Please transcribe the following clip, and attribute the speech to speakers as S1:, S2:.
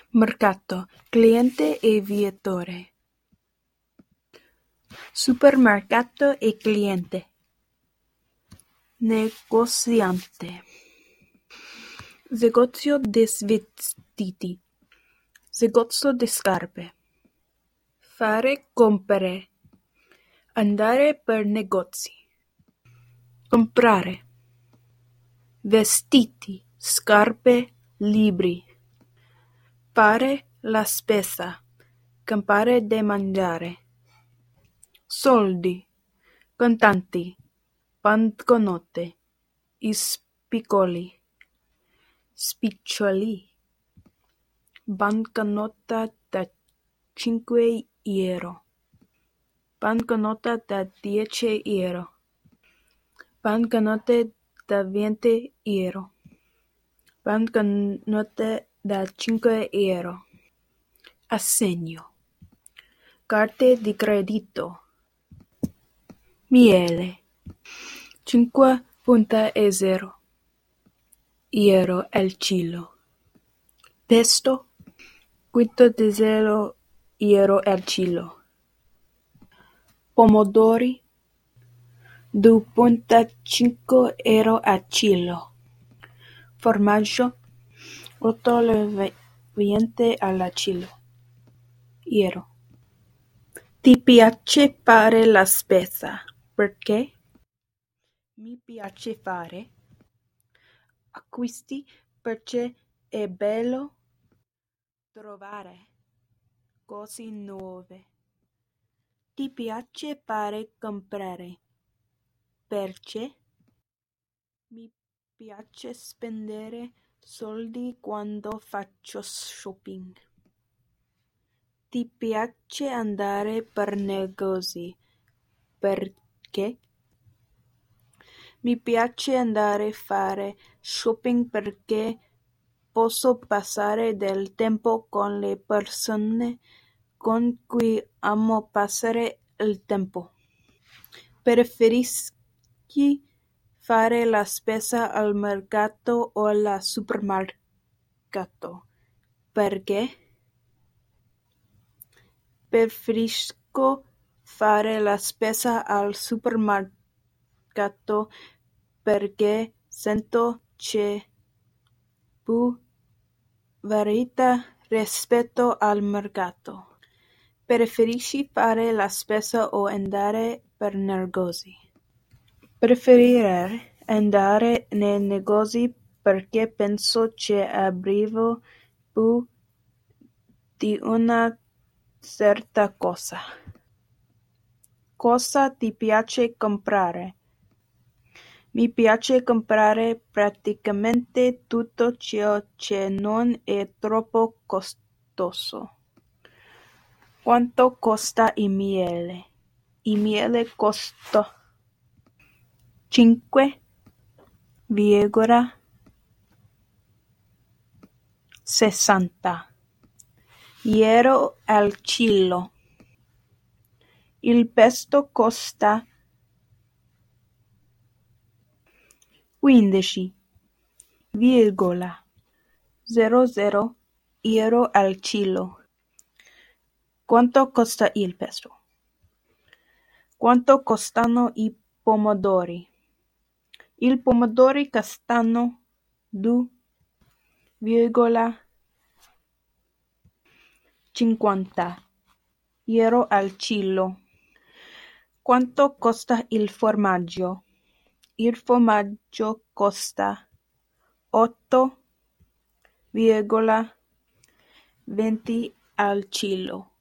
S1: Mercato, cliente e viatore. Supermercato e cliente. Negoziante. Negozio di vestiti. Negozio di scarpe. Fare compere. Andare per negozi. Comprare. Vestiti, scarpe, libri. Fare la spesa. Comprare da mangiare. Soldi. Contanti. Banconote. Spiccioli. Banconota da 5 euro. Banconota da 10 euro. Banconote da 20 euro. Banconote da 5 euro. Assegno. Carte di credito. Miele. 5,0 euro al chilo. Pesto. 5,0 euro al chilo. Pomodori. 2,5 euro al chilo. Formaggio. 8,20 al chilo. Euro. Ti piace fare la spesa? Perché? Mi piace fare acquisti perché è bello trovare cose nuove. Ti piace fare comprare? Perché? Mi piace spendere soldi quando faccio shopping. Ti piace andare per negozi? Perché? Mi piace andare a fare shopping perché posso passare del tempo con le persone con cui amo passare il tempo. Preferisci fare la spesa al mercato o al supermercato? Perché? Preferisco fare la spesa al supermercato perché sento c'è più varietà rispetto al mercato. Preferisci fare la spesa o andare per negozi? Preferirei andare nei negozi perché penso che avrò più di una certa cosa. Cosa ti piace comprare? Mi piace comprare praticamente tutto ciò che non è troppo costoso. Quanto costa il miele? Il miele costa 5,60 euro al chilo. Il pesto costa 15,00 euro al chilo. Quanto costa il pesto? Quanto costano i pomodori? I pomodori costano 2,50 euro al chilo. Quanto costa il formaggio? Il formaggio costa 8,20 al chilo.